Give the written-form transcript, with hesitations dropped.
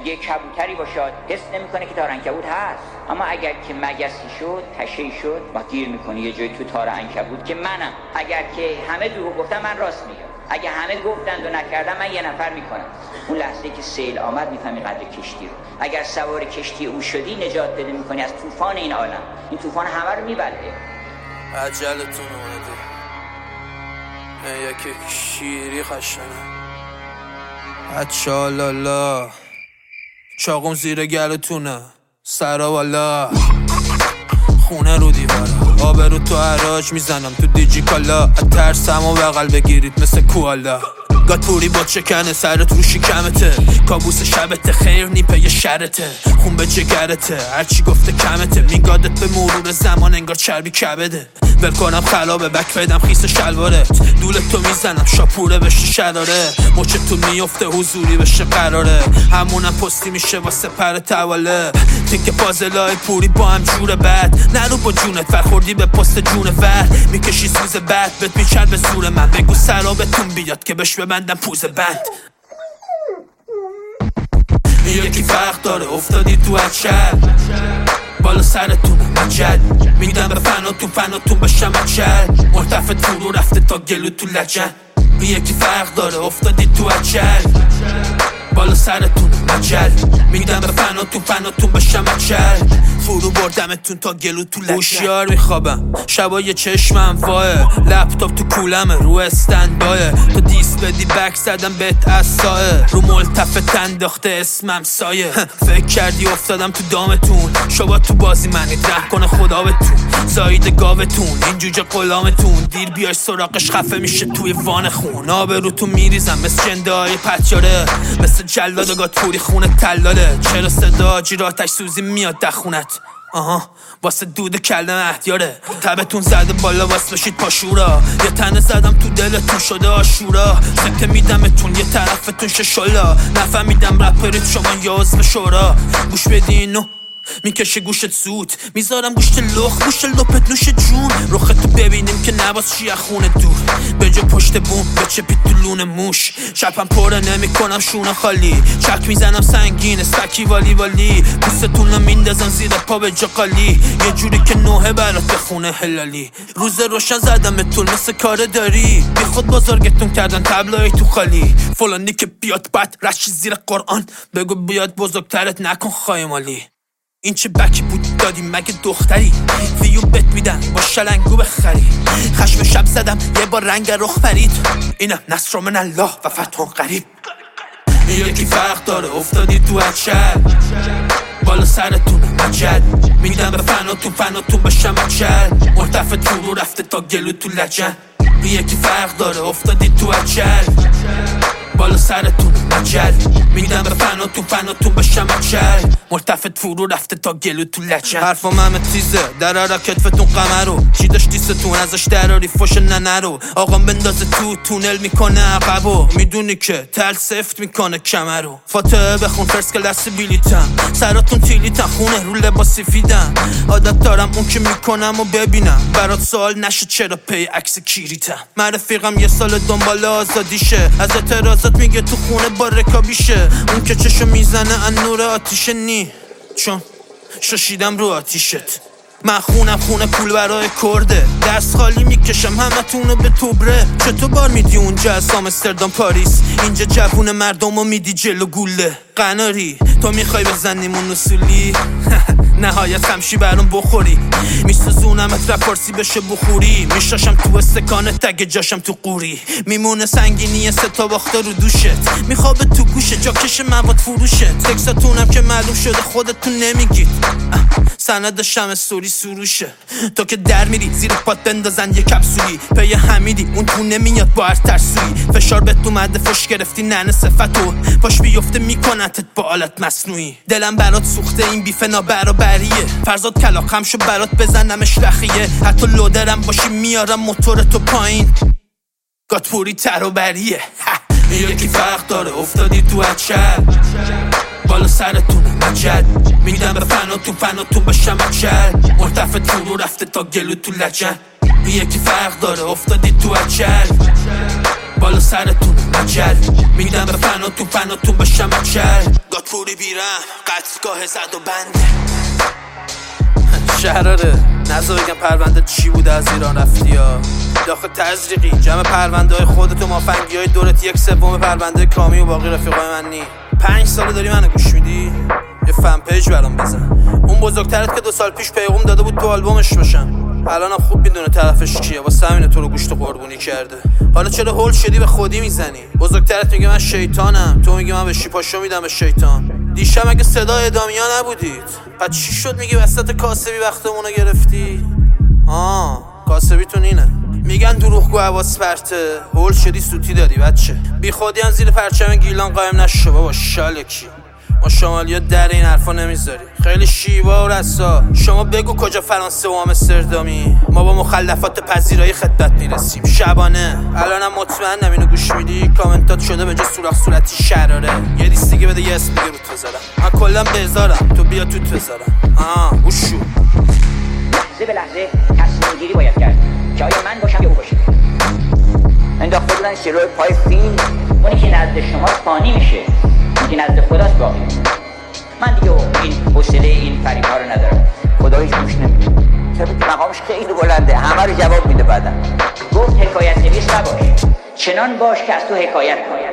اگه کبوتری باشد حس نمیکنه که تار عنکبوت هست، اما اگر که مگسی شد، تشی شد، با گیر میکنه یه جای تو تار عنکبوت که منم. اگر که همه دروغ گفتن من راست میگم، اگه همه گفتند و نکردم من یه نفر میکنم. اون لحظه که سیل آمد میفهمی قدر کشتی رو. اگر سوار کشتی او شدی نجات پیدا میکنی از طوفان این عالم. این طوفان همه رو میبره. عجلتون اومده یکی شیری خشنه اچالالا چاقم زیر گلتونه سرا والا خونه رو دیواره آبرو تو عراج میزنم تو دیجی کالا ترسم و بغل بگیرید مثل کوالا گاتپوری با چکنه سرت رو شکمته کابوس شبته خیر نیپه یه شرته خون به جگرته هرچی گفته کمته میگادت به مرور زمان انگار چربی کبده ول کنم خلابه بک پیدم خیس شلوارت دولت تو میزنم شاپوره بشه شراره مچتون میفته حضوری بشه قراره همونم پستی میشه واسه پر تواله تیک پازلای پوری با هم جور بد نرو با جونت فرخوردی به پست جون ور میکشی سوز بد بهت میچر به زور من بگو سرابتون بیاد که بش ببندم پوز بند یکی فرق داره افتادی تو اچل بالا سرتونه مجل میدم به فناتون بشم اچل مرتفت فرو رفته تا گلو تو لجن یکی فرق داره افتادی تو اچل بالا سرتونه مجل میدم به فناتون بشم اچل فرو بردمتون تا گلو تو لجن هوشیار میخوابم شبای چشمم واه لپتاپ تو کولمه رو استندبایه تو دیس بدی بک زدم بهت اصاه رو ملتفت انداخته اسمم سایه فکر کردی افتادم تو دامتون شبا تو بازی منید ره کنه خدا بتون زاید گاوتون این جوجه غلامتون دیر بیای سراغش خفه میشه توی وان خون آبروتون میریزم مثل جندای پتیاره مثل جلاد گاتپوری خونه تلاله چرا صدا جیراتش سوزی میاد دخونت واسه دود کلم احتیاره تبتون زده بالا واسه بشید پاشورا یه تنه زدم تو دلتون شده آشورا سکته میدمتون یه طرفتون ششالا نفهمیدم رپرید شما یا عضو شورا گوش بدینو میکشه گوشت زود میذارم گوشت لخ گوشت لپت نوش جون رختو ببینیم که نباز چی خونه دور به جا پشت بوم به چپی تو لون موش شبم پره نمیکنم شونه خالی چک میزنم سنگین استکی والی پوستتون رو میندازم زیر پا به جا قالی یه جوری که نوحه برات بخونه هلالی روز روشن زدمتون مثل کار داری بی خود بزرگتون کردن تبلای تو خالی فلانی که بیاد بد رشی زیر قرآن بگو بیاد بزرگترت نکن خایمالی این چه بکی بود دادی مگه دختری ویو بت میدن با شلنگو بخری خشم شب زدم یه بار رنگ رخ پرید اینم نصر من الله و فتح قریب یکی فرق داره افتادی تو اچل بالا سرتون مجل میدم به فناتون بشم اچل مرتفت فرو رفته تا گلو تو لجن یکی فرق داره افتادی تو اچل بالا سرتون مجل میدم به فناتون بشم اچل مرتفت فرو رفته تا گلو تو لجن حرفم همه تیزه درارا کتفتون قمرو چی داشت دیستون ازش دراری فوش ننرو آقام بندازه تو تونل میکنه عقبو میدونی که تل سفت میکنه کمرو فاتحه بخون فرس کلاس بیلیتم سراتون تیلیتم خونه رو لباس سفیدم عادت دارم اون که میکنم و ببینم برات سوال نشه چرا پی عکس کیریتم من رفیقم یه سال دنبال آزادیشه از اعتراضات میگه تو خونه با رکابیشه اون که چشو میزنه ان نور آتیشه نی چون شاشیدم رو آتیشت من خونه پول برای کرده دست خالی میکشم همه تونو به توبره چطور بار میدی اونجا از آمستردام پاریس اینجا جوون مردم رو میدی جلو گوله قناری تو میخوای بزنیمون اصولی نهایت خمشی برام بخوری میسوزونمت رپارسی بشه بخوری میشاشم تو استکانه تگ جاشم تو قوری میمونه سنگینی ستا باخته رو دوشت میخوابه تو گوشه جاکش مواد فروشه تکساتونم که معلوم شده خودتون نمیگید سندشم استوری سروشه تو که در میری زیر پات بندازن یه کپسولی پی حمیدی اون تو نمیاد با هر ترسویی فشار بهت اومده فش گرفتی ننه صفتو پاش بیفته میکنتت با آلت مصنوعی دلم برات سوخته این بیف نابرابریه فرزاد کلاقم شو برات بزنمش رخیه حتی لودرم باشی میارم موتورتو پایین گاتپوری تروبریه یکی فرق داره افتادی تو اچل بالا سرتون مجل میدم به فناتون بشم اچل مرتفت فرو رفته تا گلو تو لجن یکی فرق داره افتادی تو اچل بالا سرتون مجل میدم به فناتون بشم اچل پوری بیرم قتلگاه زد و بنده شهراره نزا بگم پرونده چی بوده از ایران رفتی ها داخل تزریقی جمع پرونده های خودت و مافنگی های دورت 1/3 پرونده کامی و باقی رفیقای من نی 5 ساله داری منو گوش میدی یه فن پیج برام بزن اون بزرگترت که 2 سال پیش پیغام داده بود تو آلبومش باشم الانم خوب میدونه طرفش کیه واسه همینه تو رو گوشت قربونی کرده حالا چرا هول شدی به خودی میزنی بزرگترت میگه من شیطانم تو میگی من به شیپاشو میدم به شیطان دیشب اگه صدای ادامیا نبودید پس چی شد میگی وسط کاسبی وقتمونو گرفتی کاسبیتون اینه میگن دروغگو حواس پرته هول شدی سوتی داری بچه بی خودی هم زیر پرچم گیلان قایم نشو بابا شالکی ما شمالی ها در این حرفا نمیذاری خیلی شیوا و رسا شما بگو کجا فرانسه و آمستردامی ما با مخلفات پذیرایی خدمت میرسیم شبانه الانم مطمئنم اینو گوش میدی کامنتات شده به جا سوراخ صورتی شراره یه لیست دیگه بده یه اسم دیگه روت بذارم من کلا بذارم تو بیا توت بذارم گوشو لحظه به لحظه تصمیم گیری باید کرد که آیا من باشم یا او باشه انداخته بودن سیروی پای فیلم اونی که نزد شما فانی میشه که نزد خداست باقی من دیگه این حوصله این فریب ها رو ندارم خدا هیچ گوش نمیده طبق مقامش خیلی بلنده همه رو جواب میده بعدم گفت حکایت نویس نباش چنان باش که از تو حکایت کنه